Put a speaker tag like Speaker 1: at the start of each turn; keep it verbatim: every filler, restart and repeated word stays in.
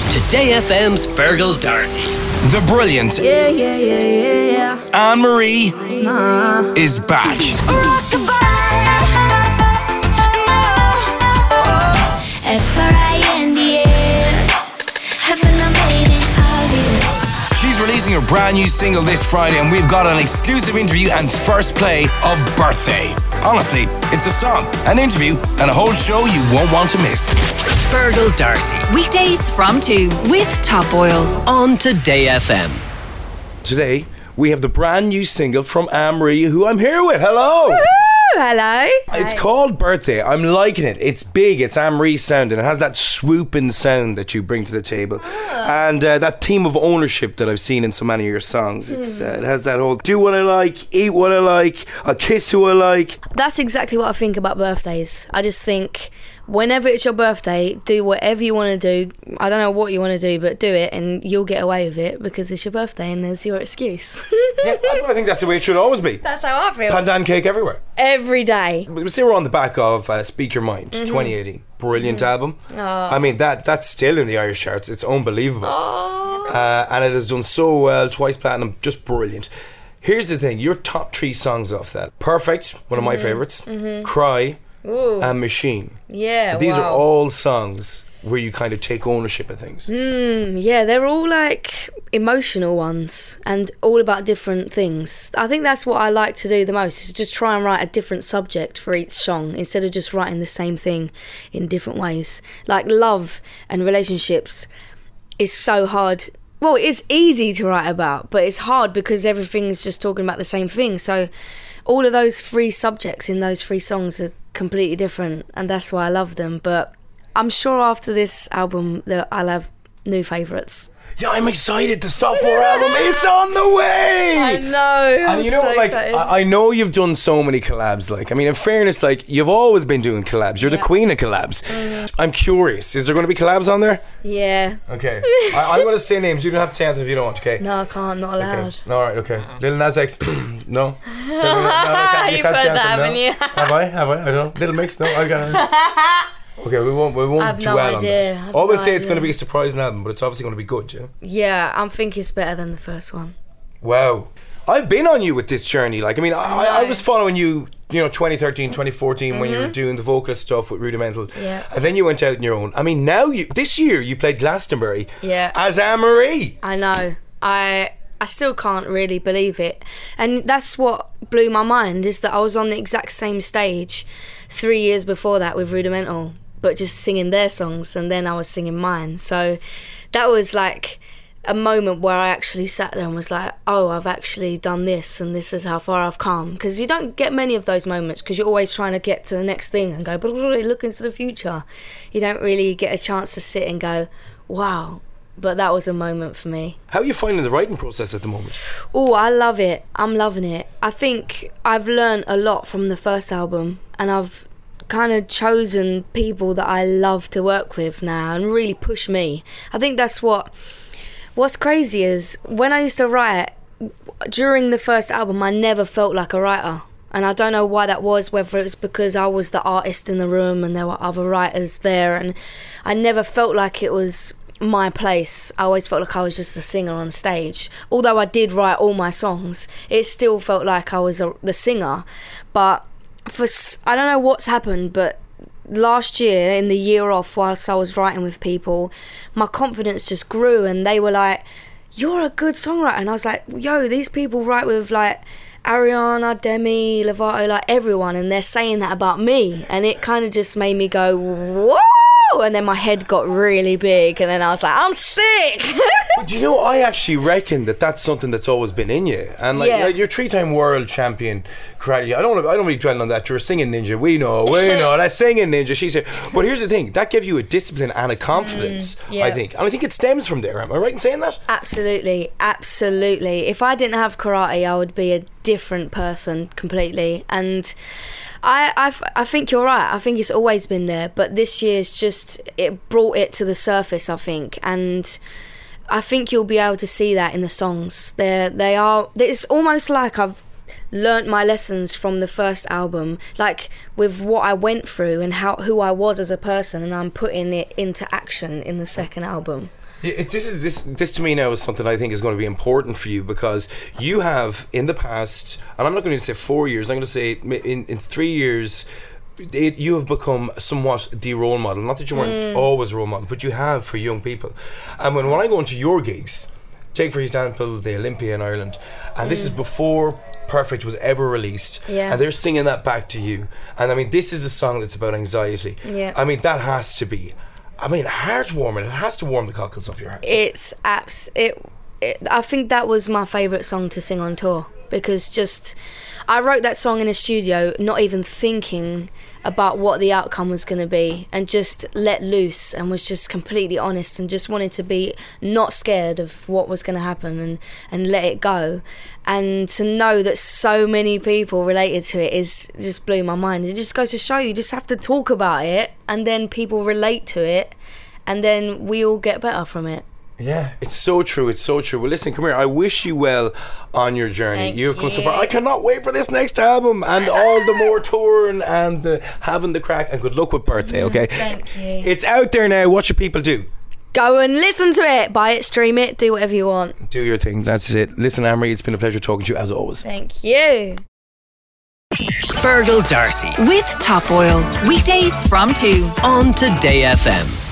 Speaker 1: Today F M's Fergal Darcy. The brilliant
Speaker 2: Yeah, yeah, yeah, yeah, yeah.
Speaker 1: Anne-Marie
Speaker 2: Nah.
Speaker 1: is back.
Speaker 2: F R I N D S. Haven't I made it obvious?
Speaker 1: She's releasing her brand new single this Friday, and we've got an exclusive interview and first play of Birthday. Honestly, it's a song, an interview, and a whole show you won't want to miss. Fergal Darcy
Speaker 3: Weekdays from two with Top Oil.
Speaker 1: on Today F M.
Speaker 4: Today, we have the brand new single from Anne-Marie, who I'm here with. Hello!
Speaker 5: Hello.
Speaker 4: It's called Birthday. I'm liking it. It's big. It's Anne-Marie's sound, and it has that swooping sound that you bring to the table. And uh, that theme of ownership that I've seen in so many of your songs. It's uh, It has that whole do what I like, eat what I like, I'll kiss who I like.
Speaker 5: That's exactly what I think about birthdays. I just think whenever it's your birthday, do whatever you want to do. I don't know what you want to do, but do it and you'll get away with it because it's your birthday and there's your excuse.
Speaker 4: Yeah, I think that's the way it should always be.
Speaker 5: That's how I feel.
Speaker 4: Pandan cake everywhere.
Speaker 5: Every day.
Speaker 4: We see we're on the back of uh, Speak Your Mind, twenty eighteen. Brilliant album. I mean, that that's still in the Irish charts. It's unbelievable. Uh, and it has done so well, twice platinum, just brilliant. Here's the thing, your top three songs off that. Perfect, one of my favourites. Cry
Speaker 5: Ooh.
Speaker 4: and Machine.
Speaker 5: Yeah,
Speaker 4: These
Speaker 5: wow.
Speaker 4: are all songs where you kind of take ownership of things.
Speaker 5: Mm, yeah, they're all like emotional ones and all about different things. I think that's what I like to do the most, is just try and write a different subject for each song instead of just writing the same thing in different ways. Like love and relationships is so hard. Well, it's easy to write about, but it's hard because everything's just talking about the same thing. So all of those three subjects in those three songs are completely different, and that's why I love them. But I'm sure after this album that I'll have new favourites.
Speaker 4: Yeah, I'm excited. The sophomore album is on the way.
Speaker 5: I know. I'm
Speaker 4: And you know,
Speaker 5: so
Speaker 4: like,
Speaker 5: excited.
Speaker 4: I, I know you've done so many collabs. Like, I mean, in fairness, like, you've always been doing collabs. You're the
Speaker 5: Yeah.
Speaker 4: queen of collabs. I'm curious. Is there going to be collabs on there?
Speaker 5: Yeah.
Speaker 4: Okay. I, I'm going to say names. You don't have to say anything if you don't want. Okay.
Speaker 5: No, I can't. Not allowed.
Speaker 4: Okay. All right. Okay. Lil Nas X. no. no, no,
Speaker 5: You've
Speaker 4: can't
Speaker 5: heard
Speaker 4: say
Speaker 5: that,
Speaker 4: anything,
Speaker 5: haven't
Speaker 4: no.
Speaker 5: you?
Speaker 4: Have I? Have I? I don't know. Little Mix. No, I got it. Okay, we won't. We won't
Speaker 5: I have no
Speaker 4: dwell on
Speaker 5: idea. I
Speaker 4: that.
Speaker 5: have
Speaker 4: All we'll
Speaker 5: no
Speaker 4: say it's going to
Speaker 5: idea.
Speaker 4: be a surprising album, but it's obviously going to be good. Yeah.
Speaker 5: Yeah, I'm thinking it's better than the first one.
Speaker 4: Wow. I've been on you with this journey. Like, I mean, I, I, I
Speaker 5: know.
Speaker 4: was following you, you know, twenty thirteen, twenty fourteen when you were doing the vocalist stuff with Rudimental.
Speaker 5: Yeah.
Speaker 4: And then you went out on your own. I mean, now you, this year you played Glastonbury
Speaker 5: Yeah.
Speaker 4: as Anne-Marie.
Speaker 5: I know. I I still can't really believe it. And that's what blew my mind, is that I was on the exact same stage three years before that with Rudimental, but just singing their songs, and then I was singing mine. So that was like a moment where I actually sat there and was like, oh, I've actually done this, and this is how far I've come. Because you don't get many of those moments, because you're always trying to get to the next thing and go, but look into the future. You don't really get a chance to sit and go, wow. But that was a moment for me.
Speaker 4: How are you finding the writing process at the moment?
Speaker 5: Oh, I love it. I'm loving it. I think I've learned a lot from the first album, and I've kind of chosen people that I love to work with now and really push me. I think that's what what's crazy is when I used to write during the first album, I never felt like a writer. And I don't know why that was, whether it was because I was the artist in the room and there were other writers there, and I never felt like it was my place. I always felt like I was just a singer on stage. Although I did write all my songs, it still felt like I was a, the singer. But for s- I don't know what's happened, but last year, in the year off, whilst I was writing with people, my confidence just grew, and they were like, you're a good songwriter. And I was like, yo, these people write with like Ariana, Demi Lovato, like everyone, and they're saying that about me, and it kind of just made me go, whoa. And then my head got really big, and then I was like, I'm sick.
Speaker 4: Do you know, I actually reckon that that's something that's always been in you. And like,
Speaker 5: Yeah.
Speaker 4: you're three-time world champion karate. I don't wanna, I don't really dwell on that. You're a singing ninja. We know, we know. That singing ninja. She's here. But here's the thing. That gave you a discipline and a confidence,
Speaker 5: Mm, yeah.
Speaker 4: I think. And I think it stems from there. Am I right in saying that?
Speaker 5: Absolutely, absolutely. If I didn't have karate, I would be a different person completely. And I, I, f- I think you're right. I think it's always been there, but this year's just, it brought it to the surface, I think. And I think you'll be able to see that in the songs. They're, they are, it's almost like I've learnt my lessons from the first album, like with what I went through and how who I was as a person, and I'm putting it into action in the second album.
Speaker 4: It, this is this this to me now is something I think is going to be important for you, because you have in the past, and I'm not going to say four years, I'm going to say in, in three years, it, you have become somewhat the role model. Not that you weren't mm. always a role model, but you have for young people. And when, when I go into your gigs, take for example the Olympia in Ireland, and mm. this is before Perfect was ever released,
Speaker 5: yeah.
Speaker 4: and they're singing that back to you. And I mean, this is a song that's about anxiety.
Speaker 5: Yeah.
Speaker 4: I mean, that has to be, I mean, heartwarming. It has to warm the cockles of your heart.
Speaker 5: It's abs. It, it. I think that was my favourite song to sing on tour, because just I wrote that song in a studio, not even thinking about what the outcome was going to be, and just let loose and was just completely honest and just wanted to be not scared of what was going to happen and, and let it go. And to know that so many people related to it is just blew my mind. It just goes to show you just have to talk about it, and then people relate to it, and then we all get better from it.
Speaker 4: Yeah, it's so true. It's so true. Well, listen, come here. I wish you well on your journey.
Speaker 5: Thank
Speaker 4: You've come
Speaker 5: you.
Speaker 4: so far. I cannot wait for this next album and all the more touring and the, having the crack. And good luck with Birthday, okay?
Speaker 5: Thank you.
Speaker 4: It's out there now. What should people do?
Speaker 5: Go and listen to it. Buy it, stream it, do whatever you want.
Speaker 4: Do your thing. That's it. Listen, Anne-Marie, it's been a pleasure talking to you as always.
Speaker 5: Thank you.
Speaker 1: Fergal D'Arcy
Speaker 3: With Top Oil. Weekdays from two.
Speaker 1: on Today F M.